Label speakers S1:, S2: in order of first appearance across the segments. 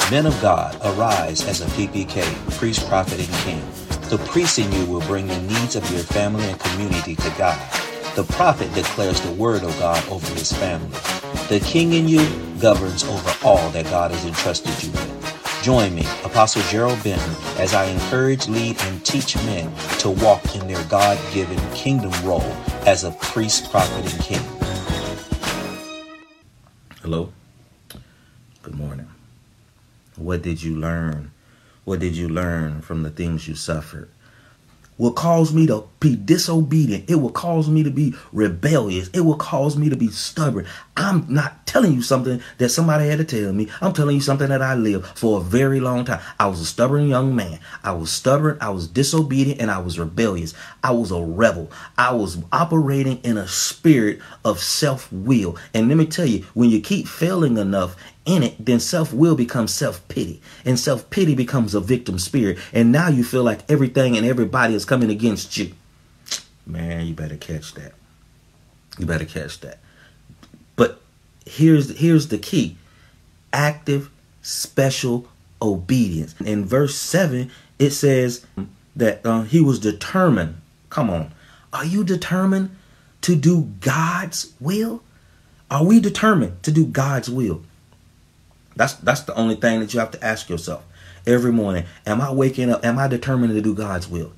S1: Men of God, arise as a PPK, priest, prophet, and king. The priest in you will bring the needs of your family and community to God. The prophet declares the word of God over his family. The king in you governs over all that God has entrusted you with. Join me, Apostle Gerald Benton, as I encourage, lead, and teach men to walk in their God-given kingdom role as a priest, prophet, and king. Hello. Good morning. What did you learn? What did you learn from the things you suffered? Will cause me to be disobedient. It will cause me to be rebellious. It will cause me to be stubborn. I'm not telling you something that somebody had to tell me. I'm telling you something that I lived for a very long time. I was a stubborn young man. I was stubborn. I was disobedient, and I was rebellious. I was a rebel. I was operating in a spirit of self-will. And let me tell you, when you keep failing enough in it, then self-will becomes self-pity, and self-pity becomes a victim spirit. And now you feel like everything and everybody is coming against you. Man, you better catch that. You better catch that. But here's the key. Active, special obedience. In verse 7, it says that he was determined. Come on. Are you determined to do God's will? Are we determined to do God's will? That's the only thing that you have to ask yourself every morning. Am I waking up? Am I determined to do God's will?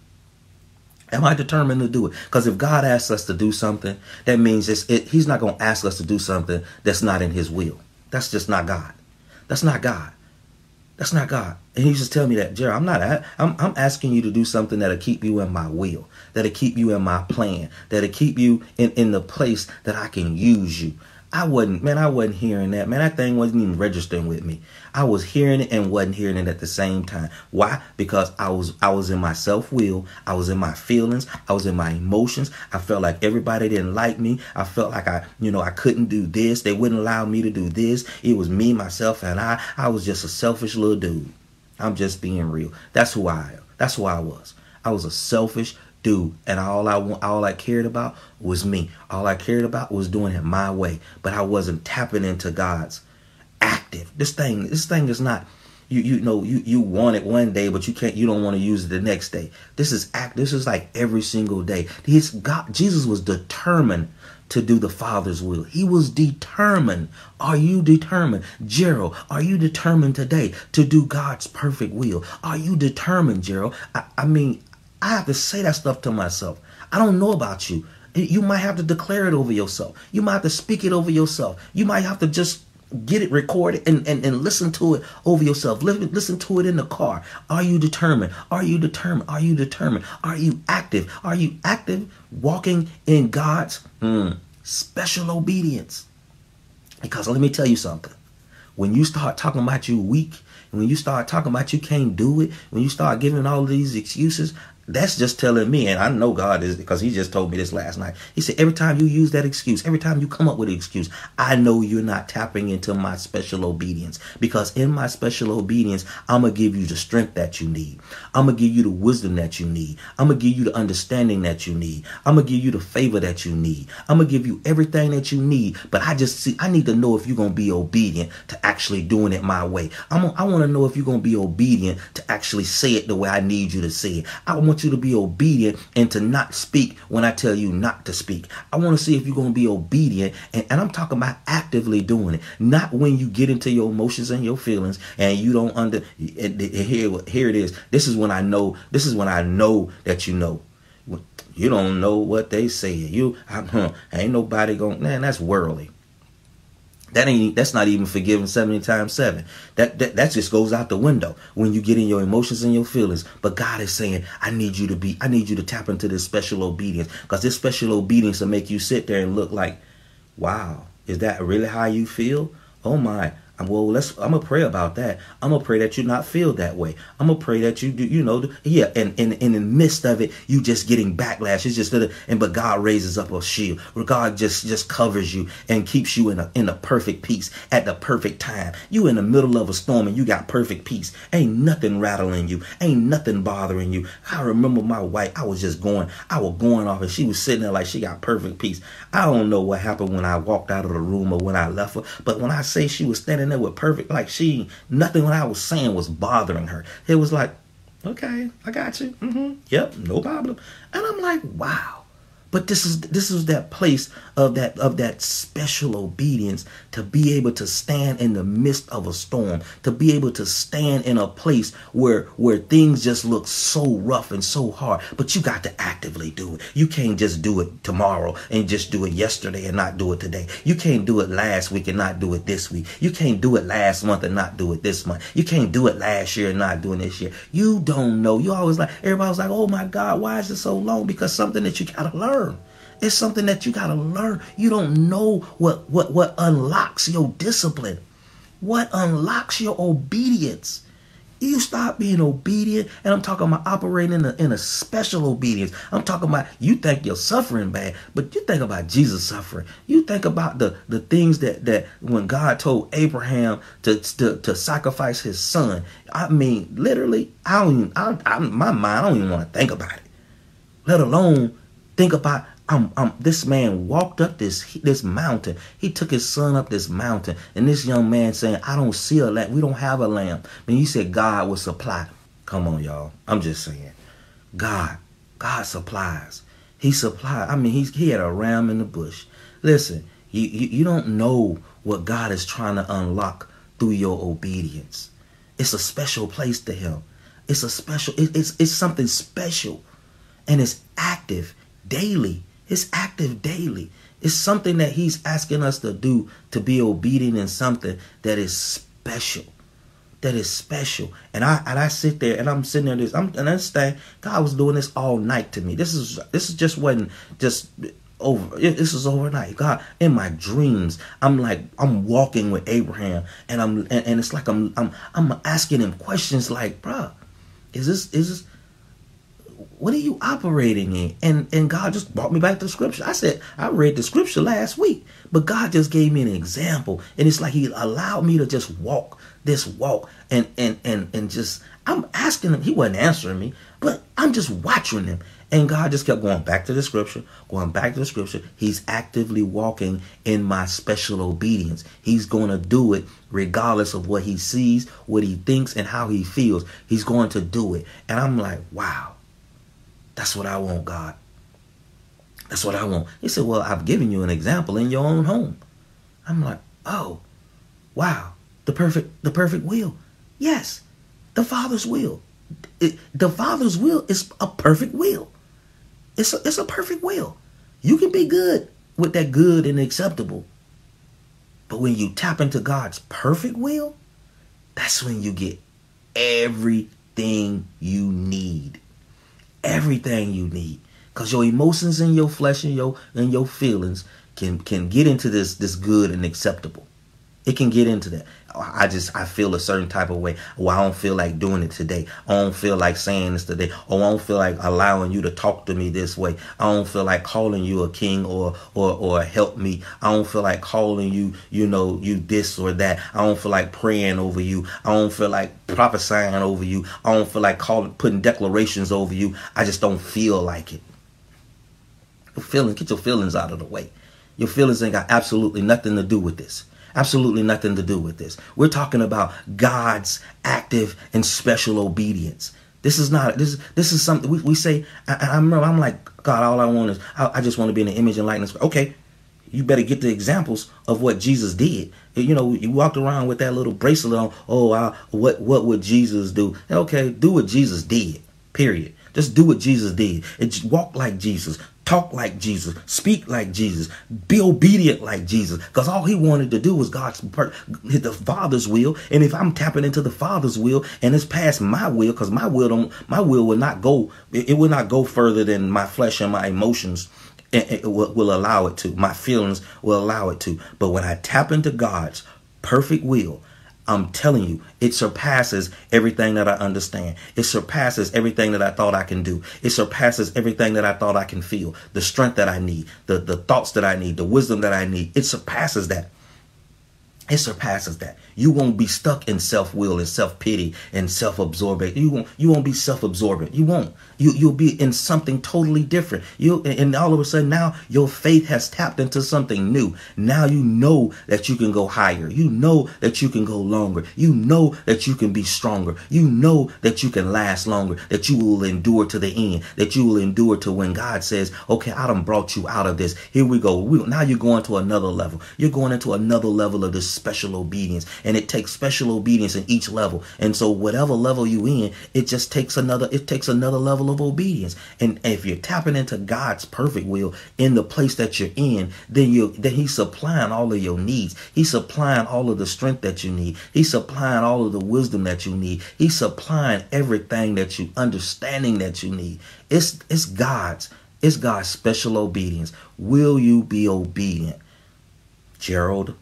S1: Am I determined to do it? Because if God asks us to do something, that means he's not going to ask us to do something that's not in his will. That's just not God. That's not God. That's not God. And he just tell me that, Jerry, I'm asking you to do something that'll keep you in my will, that'll keep you in my plan, that'll keep you in the place that I can use you. I wasn't hearing that. Man, that thing wasn't even registering with me. I was hearing it and wasn't hearing it at the same time. Why? Because I was in my self-will. I was in my feelings. I was in my emotions. I felt like everybody didn't like me. I felt like I couldn't do this. They wouldn't allow me to do this. It was me, myself, and I. I was just a selfish little dude. I'm just being real. That's who I am. That's who I was. I was a selfish dude, and all I cared about was me. All I cared about was doing it my way, but I wasn't tapping into God's active. This thing is not, you want it one day, but you don't want to use it the next day. This is like every single day. Jesus was determined to do the Father's will. He was determined. Are you determined? Gerald, are you determined today to do God's perfect will? Are you determined, Gerald? I have to say that stuff to myself. I don't know about you. You might have to declare it over yourself. You might have to speak it over yourself. You might have to just get it recorded and listen to it over yourself. Listen to it in the car. Are you determined? Are you determined? Are you determined? Are you active? Are you active walking in God's special obedience? Because let me tell you something. When you start talking about you weak, when you start talking about you can't do it, when you start giving all these excuses, that's just telling me, and I know God is, because he just told me this last night. He said, every time you use that excuse, every time you come up with an excuse, I know you're not tapping into my special obedience. Because in my special obedience, I'm going to give you the strength that you need. I'm going to give you the wisdom that you need. I'm going to give you the understanding that you need. I'm going to give you the favor that you need. I'm going to give you everything that you need. But I need to know if you're going to be obedient to actually doing it my way. I want to know if you're going to be obedient to actually say it the way I need you to say it. I want you to be obedient and to not speak when I tell you not to speak. I want to see if you're going to be obedient, and I'm talking about actively doing it, not when you get into your emotions and your feelings and you don't here it is. This is when I know that you know. You don't know what they say. Ain't nobody going, man, that's worldly. That's not even forgiven 70 times 7. That just goes out the window when you get in your emotions and your feelings. But God is saying, I need you to tap into this special obedience, because this special obedience will make you sit there and look like, wow, is that really how you feel? Oh my. Well, I'm going to pray about that. I'm going to pray that you not feel that way. I'm going to pray that you do, and in the midst of it, you just getting backlash. It's just, but God raises up a shield, where God just covers you and keeps you in a perfect peace at the perfect time. You in the middle of a storm and you got perfect peace. Ain't nothing rattling you. Ain't nothing bothering you. I remember my wife, I was going off, and she was sitting there like she got perfect peace. I don't know what happened when I walked out of the room or when I left her, but when I say she was standing there with perfect, like nothing what I was saying was bothering her. It was like, okay, I got you. Yep, no problem. And I'm like, wow. But this is that place of that special obedience, to be able to stand in the midst of a storm, to be able to stand in a place where things just look so rough and so hard, but you got to actively do it. You can't just do it tomorrow and just do it yesterday and not do it today. You can't do it last week and not do it this week. You can't do it last month and not do it this month. You can't do it last year and not doing this year. You don't know. You always like, everybody's like, oh my God, why is it so long? Because something that you got to learn. It's something that you got to learn. You don't know what unlocks your discipline, what unlocks your obedience. You start being obedient, and I'm talking about operating in a special obedience. I'm talking about, you think you're suffering bad, but you think about Jesus suffering. You think about the things that when God told Abraham to sacrifice his son. I mean, literally, my mind, I don't even want to think about it, let alone think about. This man walked up this mountain. He took his son up this mountain, and this young man saying, I don't see a lamb. We don't have a lamb. And he said God will supply. Come on, y'all. I'm just saying. God supplies. He supplied. I mean, he had a ram in the bush. Listen, you don't know what God is trying to unlock through your obedience. It's a special place to him. It's it's something special, and it's active daily. It's active daily. It's something that he's asking us to do, to be obedient in something that is special. That is special. And I sit there and I'm sitting there. And understand, God was doing this all night to me. This just wasn't just over. This is overnight. God, in my dreams, I'm walking with Abraham, and it's like I'm asking him questions like, bruh, is this what are you operating in? And God just brought me back to the scripture. I said, I read the scripture last week, but God just gave me an example. And it's like he allowed me to just walk this walk and just, I'm asking him. He wasn't answering me, but I'm just watching him. And God just kept going back to the scripture, going back to the scripture. He's actively walking in my special obedience. He's going to do it regardless of what he sees, what he thinks, and how he feels. He's going to do it. And I'm like, wow. That's what I want, God. That's what I want. He said, well, I've given you an example in your own home. I'm like, oh, wow. The perfect will. Yes, the Father's will. The Father's will is a perfect will. It's a perfect will. You can be good with that good and acceptable. But when you tap into God's perfect will, that's when you get everything you need. Everything you need, because your emotions and your flesh and your feelings can get into this good and acceptable. It can get into that. I feel a certain type of way. Well, I don't feel like doing it today. I don't feel like saying this today. Or I don't feel like allowing you to talk to me this way. I don't feel like calling you a king or help me. I don't feel like calling you, you this or that. I don't feel like praying over you. I don't feel like prophesying over you. I don't feel like putting declarations over you. I just don't feel like it. Get your feelings out of the way. Your feelings ain't got absolutely nothing to do with this. Absolutely nothing to do with this. We're talking about God's active and special obedience. This is something we say. I remember, I'm like, God, all I want is, I just want to be in the image and likeness. Okay, you better get the examples of what Jesus did. You walked around with that little bracelet on. Oh, what would Jesus do? Okay, do what Jesus did. Period. Just do what Jesus did. And walk like Jesus. Talk like Jesus. Speak like Jesus. Be obedient like Jesus. Because all he wanted to do was the Father's will. And if I'm tapping into the Father's will and it's past my will, because my will will not go. It will not go further than my flesh and my emotions. It will allow it to. My feelings will allow it to. But when I tap into God's perfect will, I'm telling you, it surpasses everything that I understand. It surpasses everything that I thought I can do. It surpasses everything that I thought I can feel. The strength that I need, the thoughts that I need, the wisdom that I need. It surpasses that. It surpasses that. You won't be stuck in self-will and self-pity and self-absorbent. You won't be self-absorbent. You won't. You'll be in something totally different. And all of a sudden now your faith has tapped into something new. Now you know that you can go higher. You know that you can go longer. You know that you can be stronger. You know that you can last longer, that you will endure to the end, that you will endure to when God says, okay, I done brought you out of this. Here we go. Now you're going to another level. You're going into another level of this special obedience, and it takes special obedience in each level. And so whatever level you in, it takes another level of obedience. And if you're tapping into God's perfect will in the place that you're in, then he's supplying all of your needs. He's supplying all of the strength that you need. He's supplying all of the wisdom that you need. He's supplying everything understanding that you need. It's God's special obedience. Will you be obedient? Gerald,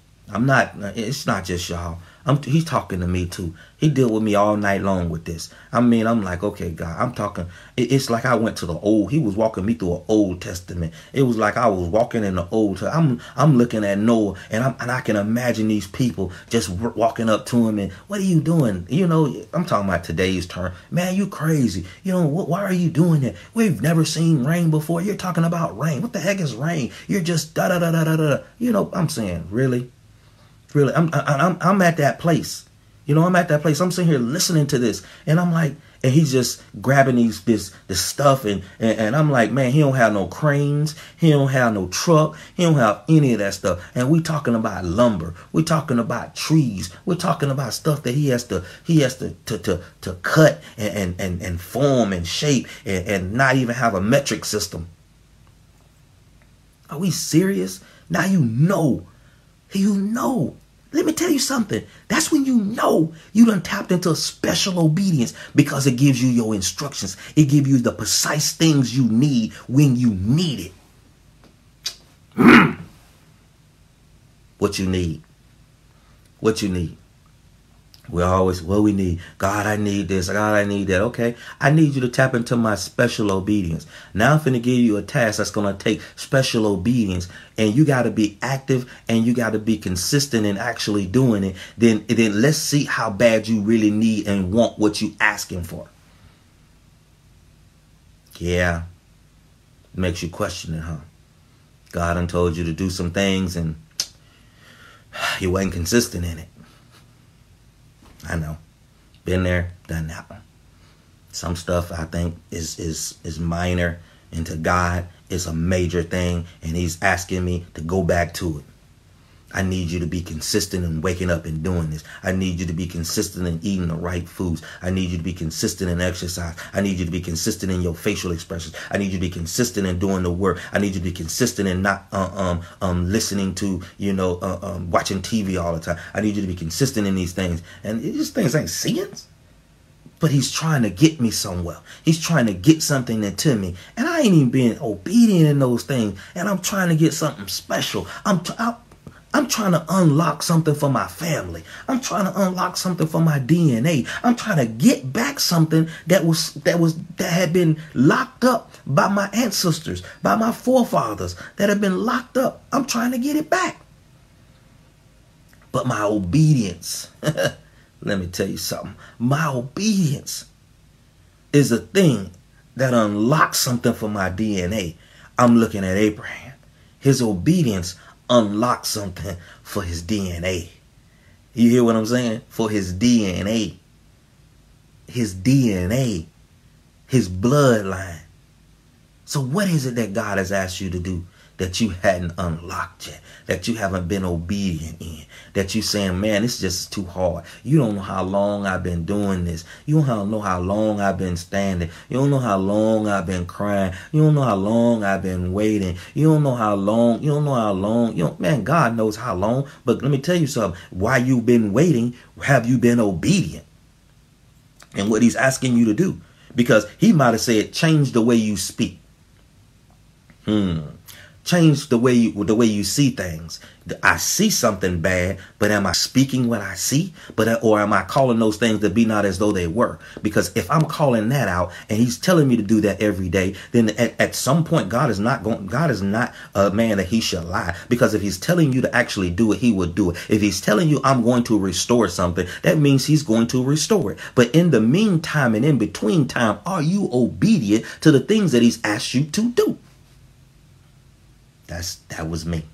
S1: it's not just y'all. He's talking to me too. He dealt with me all night long with this. I'm like, okay, God, I'm talking. It's like I went to he was walking me through an Old Testament. It was like I was walking in the Old Testament. I'm looking at Noah, and I can imagine these people just walking up to him and, what are you doing? I'm talking about today's term. Man, you crazy. Why are you doing that? We've never seen rain before. You're talking about rain. What the heck is rain? You're just da-da-da-da-da-da. I'm saying, really? Really, I'm at that place. I'm at that place. I'm sitting here listening to this, and I'm like, and he's just grabbing this stuff, and I'm like, man, he don't have no cranes, he don't have no truck, he don't have any of that stuff. And we talking about lumber, we talking about trees, we're talking about stuff that he has to cut and form and shape and not even have a metric system. Are we serious? Now you know. Let me tell you something. That's when you done tapped into a special obedience, because it gives you your instructions. It gives you the precise things you need when you need it. What you need. We're always, what we need. God, I need this. God, I need that. Okay. I need you to tap into my special obedience. Now I'm finna give you a task that's going to take special obedience, and you got to be active and you got to be consistent in actually doing it. Then let's see how bad you really need and want what you asking for. Yeah. It makes you question it, huh? God done told you to do some things and you wasn't consistent in it. I know. Been there, done that one. Some stuff I think is minor, and to God it's a major thing, and he's asking me to go back to it. I need you to be consistent in waking up and doing this. I need you to be consistent in eating the right foods. I need you to be consistent in exercise. I need you to be consistent in your facial expressions. I need you to be consistent in doing the work. I need you to be consistent in not listening to, watching TV all the time. I need you to be consistent in these things. And these things ain't sins. But he's trying to get me somewhere. He's trying to get something into me. And I ain't even being obedient in those things. And I'm trying to get something special. I'm trying to unlock something for my family. I'm trying to unlock something for my DNA. I'm trying to get back something that had been locked up by my ancestors, by my forefathers, that have been locked up. I'm trying to get it back. But my obedience, let me tell you something. My obedience is a thing that unlocks something for my DNA. I'm looking at Abraham. His obedience unlock something for his DNA. You hear what I'm saying? For his DNA. His DNA. His bloodline. So what is it that God has asked you to do that you hadn't unlocked yet? That you haven't been obedient in? That you saying, man, this is just too hard. You don't know how long I've been doing this. You don't know how long I've been standing. You don't know how long I've been crying. You don't know how long I've been waiting. You don't know how long. Man, God knows how long. But let me tell you something. While you've been waiting, have you been obedient in what he's asking you to do? Because he might have said, change the way you speak. Change the way you see things. I see something bad, but am I speaking what I see? Or am I calling those things to be not as though they were? Because if I'm calling that out and he's telling me to do that every day, then at some point God is not a man that he shall lie. Because if he's telling you to actually do it, he will do it. If he's telling you I'm going to restore something, that means he's going to restore it. But in the meantime and in between time, are you obedient to the things that he's asked you to do? That was me.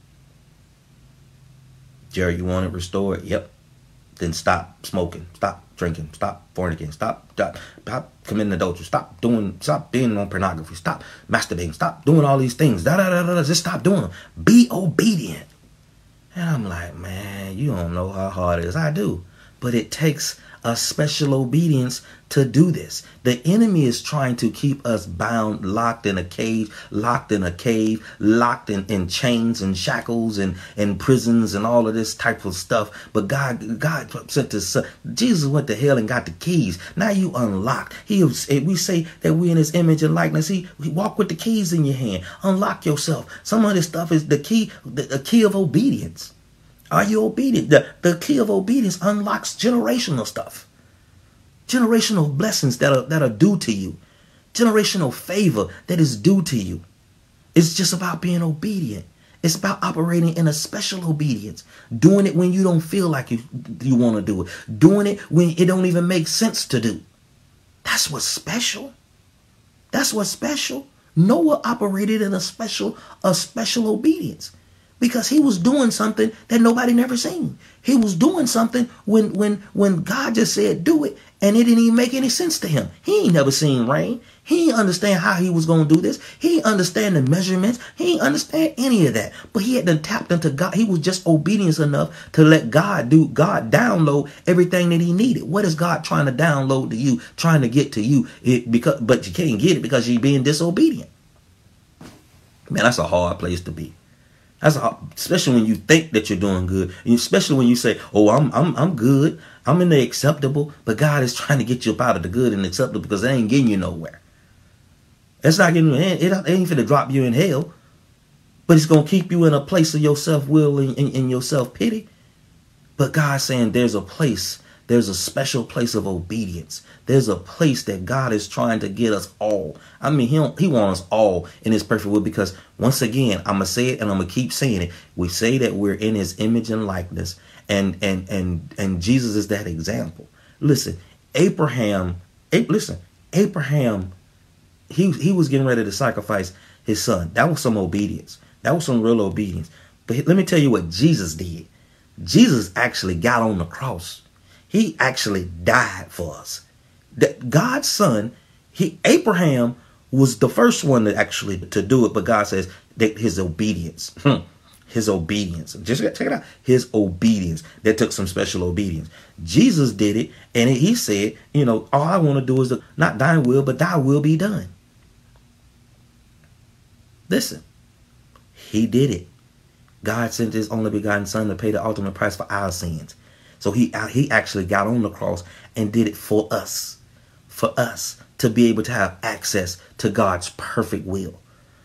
S1: Jerry, you want it restored? Yep. Then stop smoking, stop drinking, stop fornicating, stop committing adultery, stop being on pornography, stop masturbating, stop doing all these things. Just stop doing them. Be obedient. And I'm like, man, you don't know how hard it is. I do. But it takes a special obedience to do this. The enemy is trying to keep us bound, locked in a cage, locked in chains and shackles and prisons and all of this type of stuff. But God sent his son. Jesus went to hell and got the keys. Now you unlocked. We say that we're in his image and likeness. He walk with the keys in your hand. Unlock yourself. Some of this stuff is the key of obedience. Are you obedient? The key of obedience unlocks generational stuff. Generational blessings that are due to you. Generational favor that is due to you. It's just about being obedient. It's about operating in a special obedience. Doing it when you don't feel like you want to do it. Doing it when it don't even make sense to do. That's what's special. That's what's special. Noah operated in a special obedience. Because he was doing something that nobody never seen. He was doing something when God just said do it, and it didn't even make any sense to him. He ain't never seen rain. He didn't understand how he was going to do this. He didn't understand the measurements. He didn't understand any of that. But he had to tap into God. He was just obedience enough to let God download everything that he needed. What is God trying to download to you, trying to get to you? But you can't get it because you're being disobedient. Man, that's a hard place to be. Especially when you think that you're doing good, and especially when you say, "Oh, I'm good, I'm in the acceptable," but God is trying to get you up out of the good and acceptable because they ain't getting you nowhere. It's not getting you in. It ain't finna drop you in hell, but it's gonna keep you in a place of your self-will and your self-pity. But God's saying there's a special place of obedience. There's a place that God is trying to get us all. I mean, he wants us all in his perfect will, because once again, I'm going to say it and I'm going to keep saying it. We say that we're in his image and likeness, and Jesus is that example. Listen, Abraham, he was getting ready to sacrifice his son. That was some obedience. That was some real obedience. But let me tell you what Jesus did. Jesus actually got on the cross. He actually died for us. God's son, Abraham was the first one to do it, but God says that his obedience, just check it out, his obedience, that took some special obedience. Jesus did it, and he said, all I want to do is not thy will, but thy will be done. Listen, he did it. God sent his only begotten son to pay the ultimate price for our sins. So he actually got on the cross and did it for us to be able to have access to God's perfect will,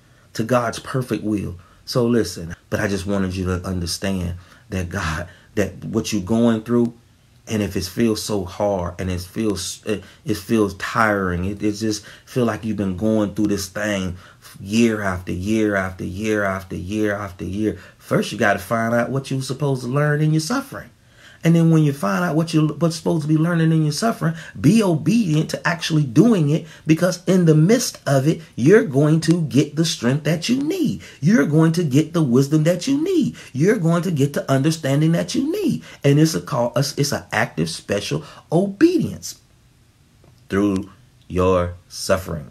S1: So listen, but I just wanted you to understand that what you're going through, and if it feels so hard and it feels tiring, it just feel like you've been going through this thing year after year after year after year after year. First, you got to find out what you're supposed to learn in your suffering. And then when you find out what's supposed to be learning in your suffering, be obedient to actually doing it, because in the midst of it, you're going to get the strength that you need. You're going to get the wisdom that you need. You're going to get the understanding that you need. And it's an active, special obedience through your suffering.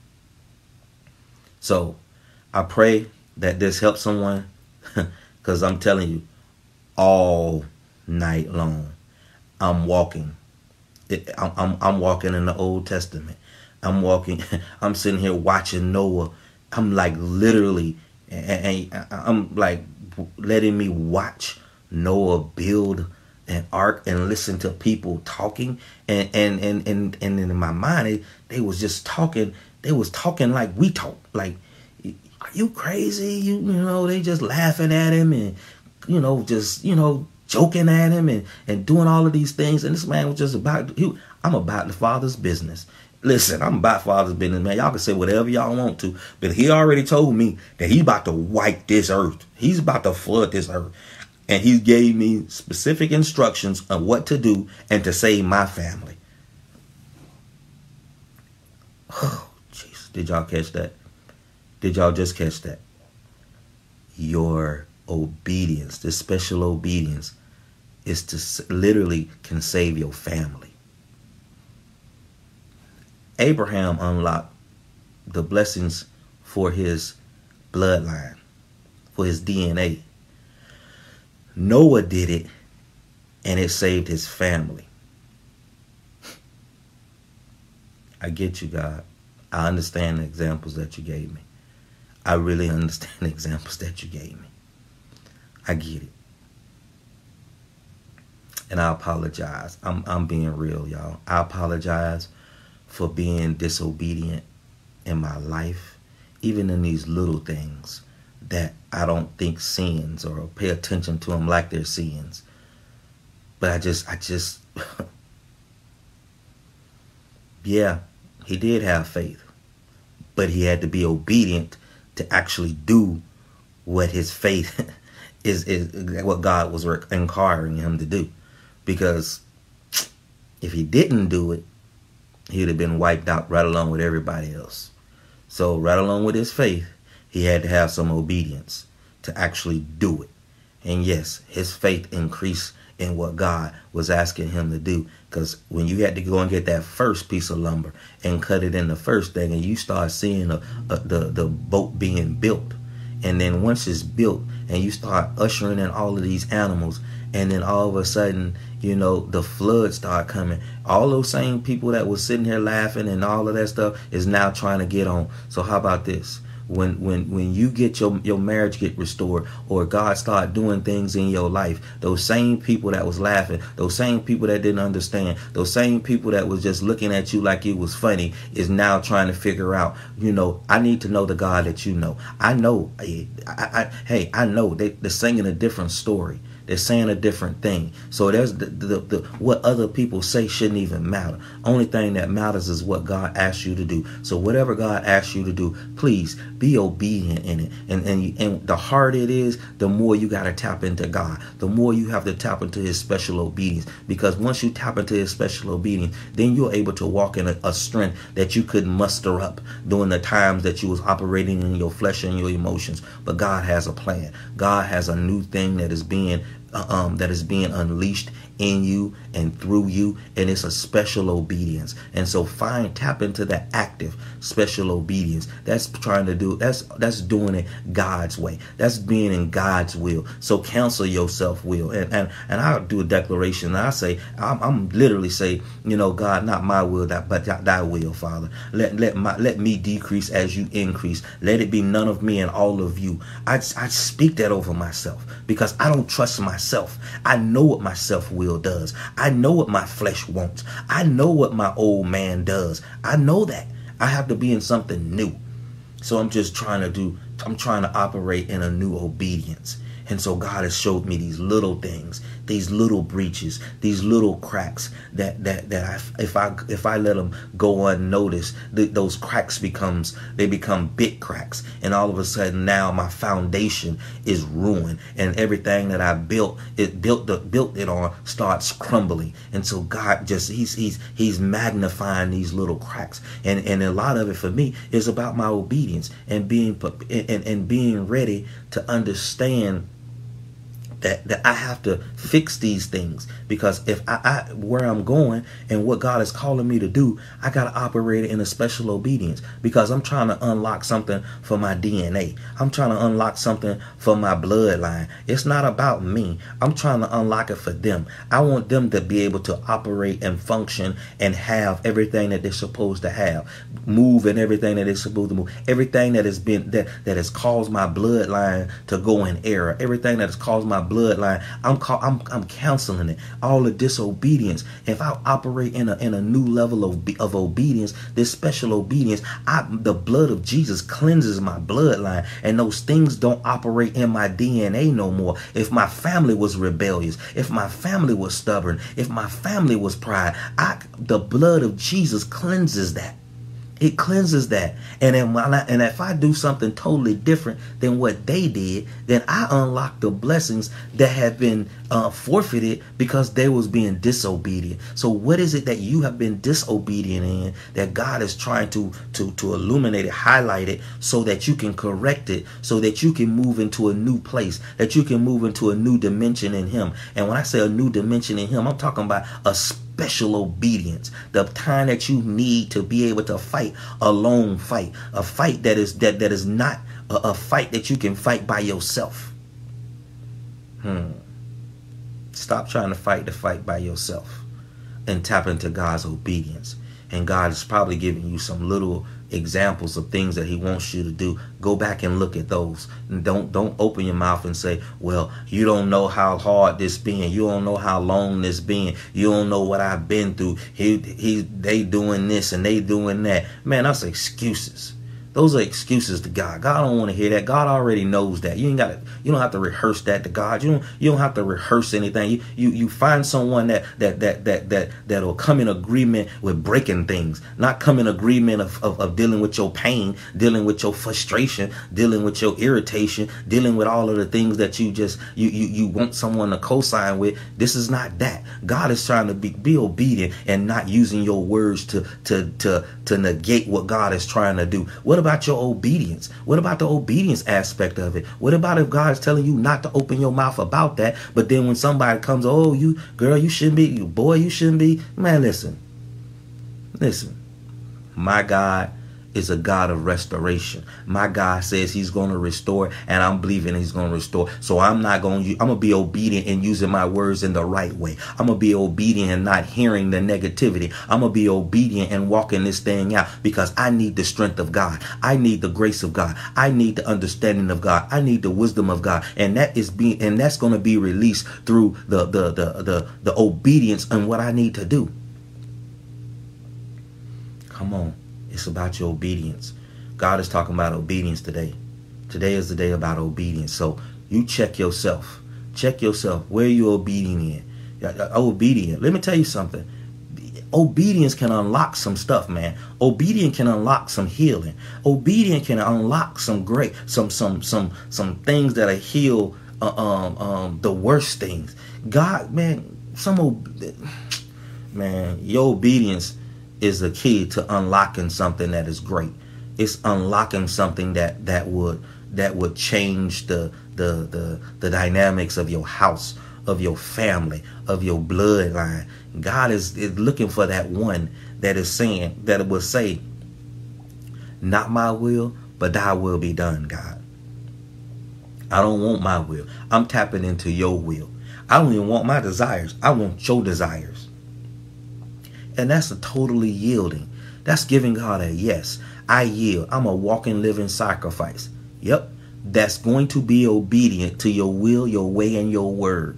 S1: So I pray that this helps someone, because I'm telling you, all night long I'm walking. I'm walking in the Old Testament. I'm sitting here watching Noah. I'm like literally, and I'm like letting me watch Noah build an ark and listen to people talking, and in my mind they was just talking. They was talking like we talk. Like are you crazy? You know, they just laughing at him and, just, joking at him and doing all of these things. And this man was just I'm about the Father's business. Listen, I'm about Father's business, man. Y'all can say whatever y'all want to, but he already told me that he's about to wipe this earth. He's about to flood this earth. And he gave me specific instructions on what to do and to save my family. Oh, jeez. Did y'all catch that? Did y'all just catch that? Your obedience, this special obedience, is to literally can save your family. Abraham unlocked the blessings for his bloodline, for his DNA. Noah did it, and it saved his family. I get you, God. I understand the examples that you gave me. I really understand the examples that you gave me. I get it. And I apologize. I'm being real, y'all. I apologize for being disobedient in my life, even in these little things that I don't think sins or pay attention to them like they're sins. But I just, yeah, he did have faith, but he had to be obedient to actually do what his faith is what God was inquiring him to do. Because if he didn't do it, he'd have been wiped out right along with everybody else. So right along with his faith, he had to have some obedience to actually do it. And yes, his faith increased in what God was asking him to do. Because when you had to go and get that first piece of lumber and cut it in the first thing, and you start seeing the boat being built. And then once it's built and you start ushering in all of these animals, and then all of a sudden, the floods start coming. All those same people that was sitting here laughing and all of that stuff is now trying to get on. So how about this? When you get your marriage get restored, or God start doing things in your life, those same people that was laughing, those same people that didn't understand, those same people that was just looking at you like it was funny is now trying to figure out, I need to know the God that you know. I know, I know they're singing a different story. They're saying a different thing. So there's the what other people say shouldn't even matter. Only thing that matters is what God asks you to do. So whatever God asks you to do, please be obedient in it. And the harder it is, the more you got to tap into God. The more you have to tap into his special obedience. Because once you tap into his special obedience, then you're able to walk in a strength that you couldn't muster up during the times that you was operating in your flesh and your emotions. But God has a plan. God has a new thing that is being unleashed in you and through you, and it's a special obedience. And so tap into that active special obedience. That's that's doing it God's way. That's being in God's will. So cancel your self-will. And I'll do a declaration, and I say, I'm literally say, God, not my will, but thy will, Father. Let me decrease as you increase. Let it be none of me and all of you. I speak that over myself because I don't trust myself. I know what my self-will does. I know what my flesh wants. I know what my old man does. I know that. I have to be in something new. So I'm trying to operate in a new obedience. And so God has showed me these little things, these little breaches, these little cracks that if I let them go unnoticed, those cracks become big cracks. And all of a sudden now my foundation is ruined, and everything that I built it on starts crumbling. And so God he's magnifying these little cracks. And a lot of it for me is about my obedience and being ready to understand that I have to fix these things, because if I where I'm going and what God is calling me to do, I got to operate in a special obedience, because I'm trying to unlock something for my DNA. I'm trying to unlock something for my bloodline. It's not about me. I'm trying to unlock it for them. I want them to be able to operate and function and have everything that they're supposed to have, move in everything that they're supposed to move, everything that has caused my bloodline to go in error, everything that has caused my bloodline. I'm counseling it. All the disobedience. If I operate in a new level of obedience, this special obedience, the blood of Jesus cleanses my bloodline, and those things don't operate in my DNA no more. If my family was rebellious, if my family was stubborn, if my family was pride, the blood of Jesus cleanses that. It cleanses that. And then and if I do something totally different than what they did, then I unlock the blessings that have been forfeited because they was being disobedient. So what is it that you have been disobedient in that God is trying to illuminate it, highlight it, so that you can correct it, so that you can move into a new place, that you can move into a new dimension in Him. And when I say a new dimension in Him, I'm talking about a special obedience, the time that you need to be able to fight a lone fight, a fight that is not a fight that you can fight by yourself. Stop trying to fight the fight by yourself and tap into God's obedience. And God is probably giving you some little examples of things that He wants you to do. Go back and look at those. And don't open your mouth and say, well, you don't know how hard this been. You don't know how long this been. You don't know what I've been through. They doing this and they doing that. Man, that's excuses. Those are excuses to God. God don't want to hear that. God already knows that. You don't have to rehearse that to God. You don't have to rehearse anything. You find someone that'll come in agreement with breaking things, not come in agreement of dealing with your pain, dealing with your frustration, dealing with your irritation, dealing with all of the things that you want someone to co-sign with. This is not that. God is trying to be obedient and not using your words to negate what God is trying to do. What about your obedience? What about the obedience aspect of it? What about if God is telling you not to open your mouth about that, but then when somebody comes, oh, you shouldn't be, boy, you shouldn't be. Man, listen. My God is a God of restoration. My God says He's going to restore, and I'm believing He's going to restore. So I'm going to be obedient in using my words in the right way. I'm going to be obedient and not hearing the negativity. I'm going to be obedient and walking this thing out because I need the strength of God. I need the grace of God. I need the understanding of God. I need the wisdom of God. And that's going to be released through the obedience and what I need to do. Come on. It's about your obedience. God is talking about obedience today. Today is the day about obedience. So you check yourself. Check yourself. Where are you obedient in? Obedient. Let me tell you something. Obedience can unlock some stuff, man. Obedience can unlock some healing. Obedience can unlock some things that'll heal the worst things. God, man, your obedience is the key to unlocking something that is great. It's unlocking something that would change the dynamics of your house, of your family, of your bloodline. God is looking for that one that will say, not my will, but thy will be done, God. I don't want my will. I'm tapping into your will. I don't even want my desires. I want your desires. And that's a totally yielding. That's giving God a yes. I yield. I'm a walking, living sacrifice. Yep. That's going to be obedient to your will, your way, and your word.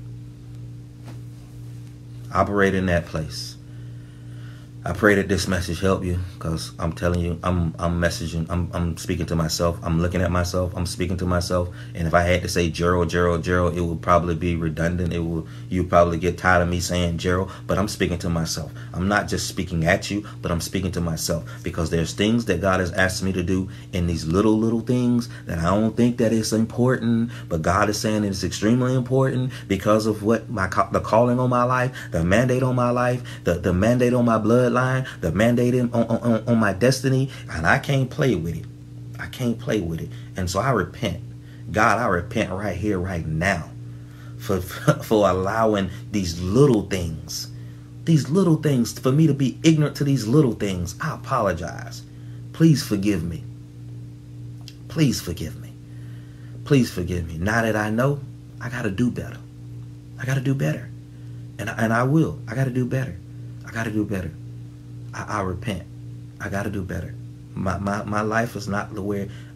S1: Operate in that place. I pray that this message help you, because I'm telling you, I'm messaging, I'm speaking to myself. I'm looking at myself. I'm speaking to myself. And if I had to say Gerald, it would probably be redundant. You probably get tired of me saying Gerald, but I'm speaking to myself. I'm not just speaking at you, but I'm speaking to myself, because there's things that God has asked me to do in these little things that I don't think that it's important, but God is saying it's extremely important because of what the calling on my life, the mandate on my life, the mandate on my blood line, the mandate on my destiny, and I can't play with it. I can't play with it. And so I repent. God, I repent right here, right now, for allowing these little things, for me to be ignorant to these little things. I apologize. Please forgive me. Please forgive me. Please forgive me. Now that I know, I got to do better. I got to do better. And I will. I got to do better. I got to do better. I repent. I got to do better. My life is not where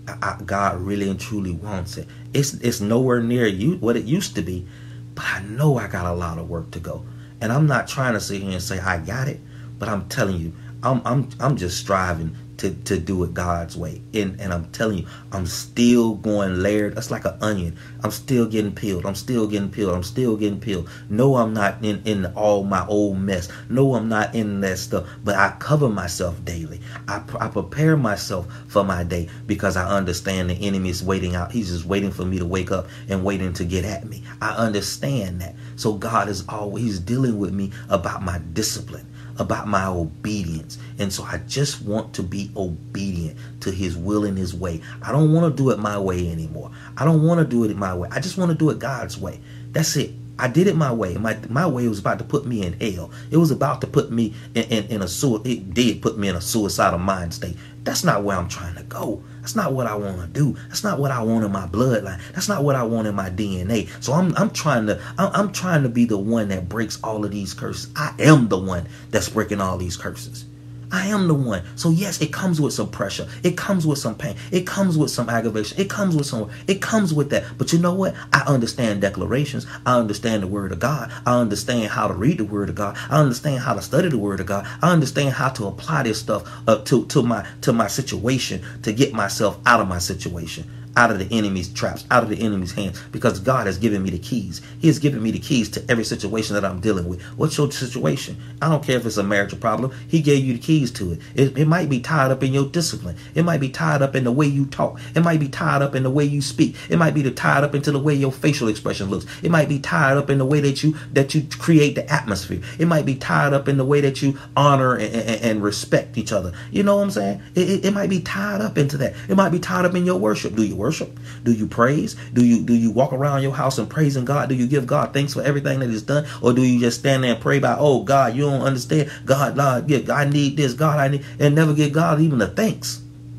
S1: God really and truly wants it. It's nowhere near you what it used to be, but I know I got a lot of work to go. And I'm not trying to sit here and say I got it, but I'm telling you, I'm just striving to do it God's way. And I'm telling you, I'm still going layered. That's like an onion. I'm still getting peeled. I'm still getting peeled. I'm still getting peeled. No, I'm not in all my old mess. No, I'm not in that stuff. But I cover myself daily. I prepare myself for my day because I understand the enemy is waiting out. He's just waiting for me to wake up and waiting to get at me. I understand that. So God is always dealing with me about my discipline, about my obedience. And so I just want to be obedient to his will and his way. I don't want to do it my way anymore. I don't want to do it my way. I just want to do it God's way. That's it. I did it my way. My way was about to put me in hell. It was about to put me in a it did put me in a suicidal mind state. That's not where I'm trying to go. That's not what I want to do. That's not what I want in my bloodline. That's not what I want in my DNA. So I'm trying to be the one that breaks all of these curses. I am the one that's breaking all these curses. I am the one. So yes, it comes with some pressure. It comes with some pain. It comes with some aggravation. It comes with that. But you know what? I understand declarations. I understand the word of God. I understand how to read the word of God. I understand how to study the word of God. I understand how to apply this stuff to my situation, to get myself out of my situation, out of the enemy's traps, out of the enemy's hands, because God has given me the keys. He has given me the keys to every situation that I'm dealing with. What's your situation? I don't care if it's a marital problem. He gave you the keys to it. It might be tied up in your discipline. It might be tied up in the way you talk. It might be tied up in the way you speak. It might be tied up into the way your facial expression looks. It might be tied up in the way that you create the atmosphere. It might be tied up in the way that you honor and respect each other. You know what I'm saying? It might be tied up into that. It might be tied up in your worship. Do you worship? Do you praise? Do you walk around your house and praising God? Do you give God thanks for everything that is done? Or do you just stand there and pray about, oh God, you don't understand. God, yeah, I need this. God, I need, and never give God even the thanks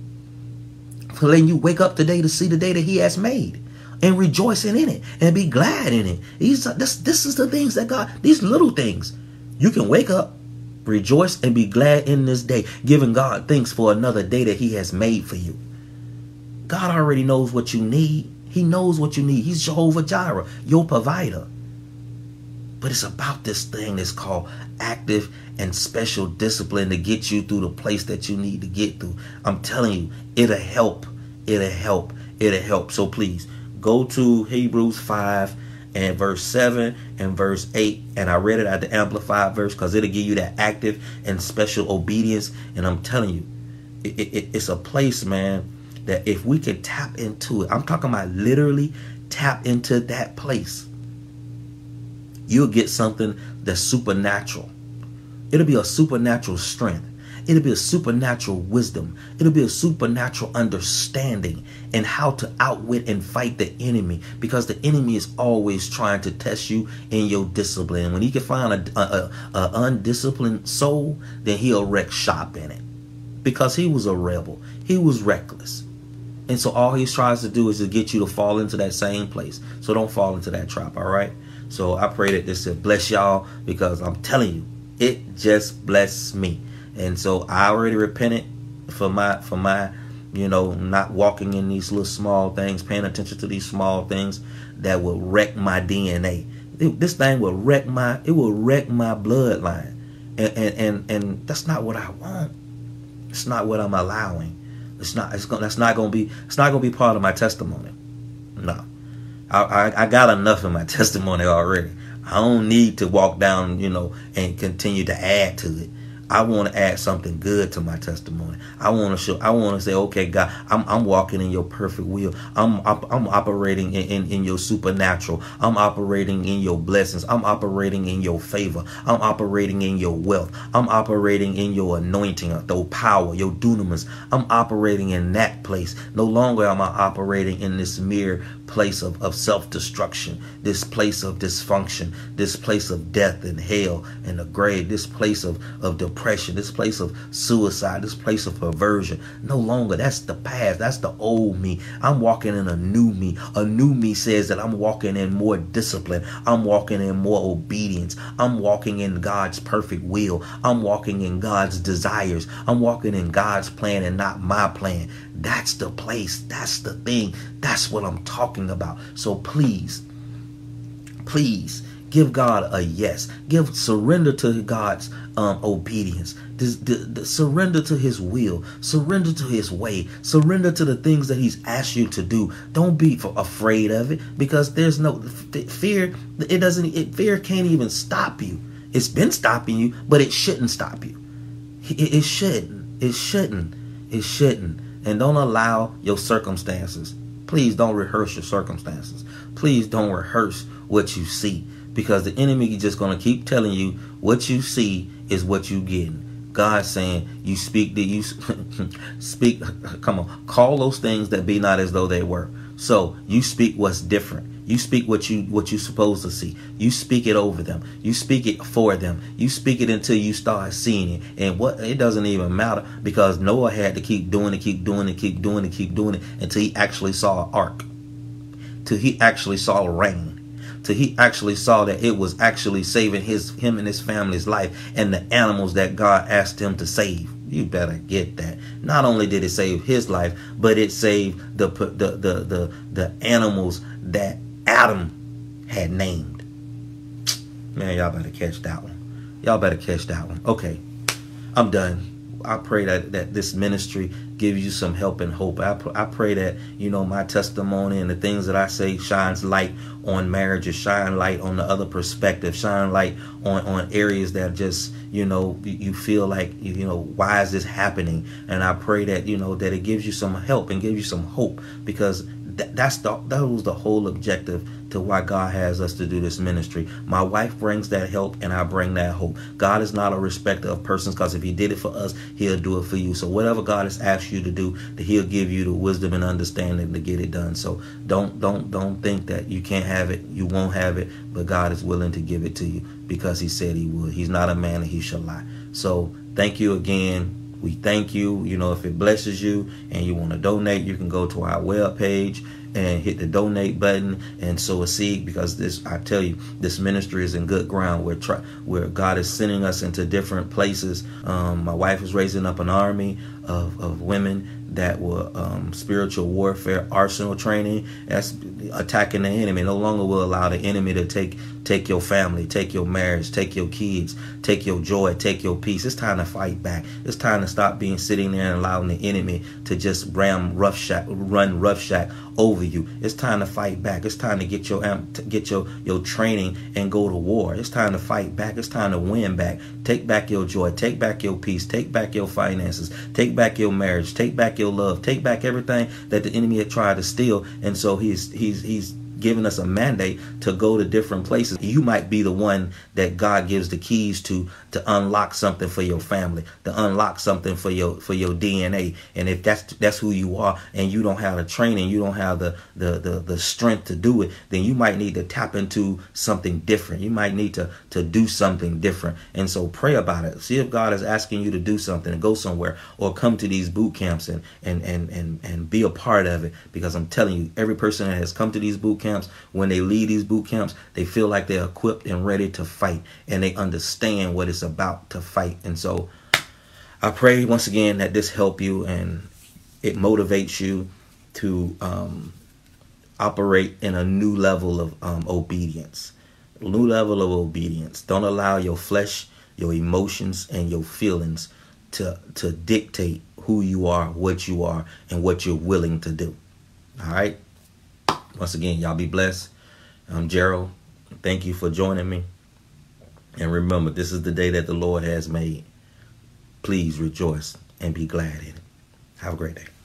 S1: for letting you wake up today to see the day that he has made and rejoicing in it and be glad in it. This is the things that God, these little things, you can wake up, rejoice and be glad in this day, giving God thanks for another day that he has made for you. God already knows what you need. He knows what you need. He's Jehovah Jireh, your provider. But it's about this thing that's called active and special discipline to get you through the place that you need to get through. I'm telling you, it'll help. It'll help. It'll help. So please go to Hebrews 5 and verse 7 and verse 8. And I read it at the Amplified verse because it'll give you that active and special obedience. And I'm telling you, it's a place, man, that if we can tap into it, I'm talking about literally tap into that place, you'll get something that's supernatural. It'll be a supernatural strength. It'll be a supernatural wisdom. It'll be a supernatural understanding and how to outwit and fight the enemy, because the enemy is always trying to test you in your discipline. When he can find a undisciplined soul, then he'll wreck shop in it, because he was a rebel. He was reckless. And so all he tries to do is to get you to fall into that same place. So don't fall into that trap, all right? So I pray that this will bless y'all, because I'm telling you, it just blessed me. And so I already repented for my not walking in these little small things, paying attention to these small things that will wreck my DNA. This thing will wreck my bloodline. And that's not what I want. It's not what I'm allowing. That's not gonna be part of my testimony. No, I got enough in my testimony already. I don't need to walk down, and continue to add to it. I want to add something good to my testimony. I want to say, okay, God, I'm walking in your perfect will. I'm operating in your supernatural. I'm operating in your blessings. I'm operating in your favor. I'm operating in your wealth. I'm operating in your anointing, your power, your dunamis. I'm operating in that place. No longer am I operating in this mere place of self-destruction, this place of dysfunction, this place of death and hell and the grave, this place of depression, this place of suicide, this place of perversion. No longer. That's the past. That's the old me. I'm walking in a new me. A new me says that I'm walking in more discipline. I'm walking in more obedience. I'm walking in God's perfect will. I'm walking in God's desires. I'm walking in God's plan and not my plan. That's the place. That's the thing. That's what I'm talking about. So please, please give God a yes. Surrender to God's obedience. Surrender to his will. Surrender to his way. Surrender to the things that he's asked you to do. Don't be afraid of it, because there's no fear. Fear can't even stop you. It's been stopping you, but it shouldn't stop you. It shouldn't. It shouldn't. It shouldn't. And don't allow your circumstances. Please don't rehearse your circumstances. Please don't rehearse what you see, because the enemy is just going to keep telling you what you see is what you getting. God's saying, you speak speak. Come on, call those things that be not as though they were. So you speak what's different. You speak what you supposed to see. You speak it over them. You speak it for them. You speak it until you start seeing it. And it doesn't even matter, because Noah had to keep doing it until he actually saw an ark, till he actually saw rain, till he actually saw that it was actually saving him and his family's life and the animals that God asked him to save. You better get that. Not only did it save his life, but it saved the animals that Adam had named. Man, y'all better catch that one. Y'all better catch that one. Okay, I'm done. I pray that this ministry gives you some help and hope. I pray that, my testimony and the things that I say shines light on marriages, shine light on the other perspective, shine light on areas that just, you feel like, why is this happening? And I pray that, that it gives you some help and gives you some hope, because that was the whole objective to why God has us to do this ministry. My wife brings that help, and I bring that hope. God is not a respecter of persons, because if he did it for us, he'll do it for you. So whatever God has asked you to do, that he'll give you the wisdom and understanding to get it done. So don't think that you can't have it, you won't have it, but God is willing to give it to you, because he said he would. He's not a man that he shall lie. So thank you again. We thank you. If it blesses you and you want to donate, you can go to our webpage and hit the donate button and sow a seed, because I tell you, this ministry is in good ground where God is sending us into different places. My wife is raising up an army of women that will spiritual warfare arsenal training. That's attacking the enemy. No longer will allow the enemy to take your family, take your marriage, take your kids, take your joy, take your peace. It's time to fight back. It's time to stop sitting there and allowing the enemy to just run roughshod over you. It's time to fight back. It's time to get your training and go to war. It's time to fight back. It's time to win back. Take back your joy. Take back your peace. Take back your finances. Take back your marriage. Take back your love. Take back everything that the enemy had tried to steal. And so he's giving us a mandate to go to different places. You might be the one that God gives the keys to unlock something for your family, to unlock something for your DNA. And if that's who you are, and you don't have the training, you don't have the strength to do it, then you might need to tap into something different. You might need to do something different. And so pray about it. See if God is asking you to do something, to go somewhere, or come to these boot camps and be a part of it. Because I'm telling you, every person that has come to these boot camps, when they leave these boot camps, they feel like they're equipped and ready to fight, and they understand what it's about to fight. And so I pray once again that this help you and it motivates you to operate in a new level of obedience. New level of obedience. Don't allow your flesh, your emotions, and your feelings to dictate who you are, and what you're willing to do. All right. Once again, y'all be blessed. I'm Gerald. Thank you for joining me. And remember, this is the day that the Lord has made. Please rejoice and be glad in it. Have a great day.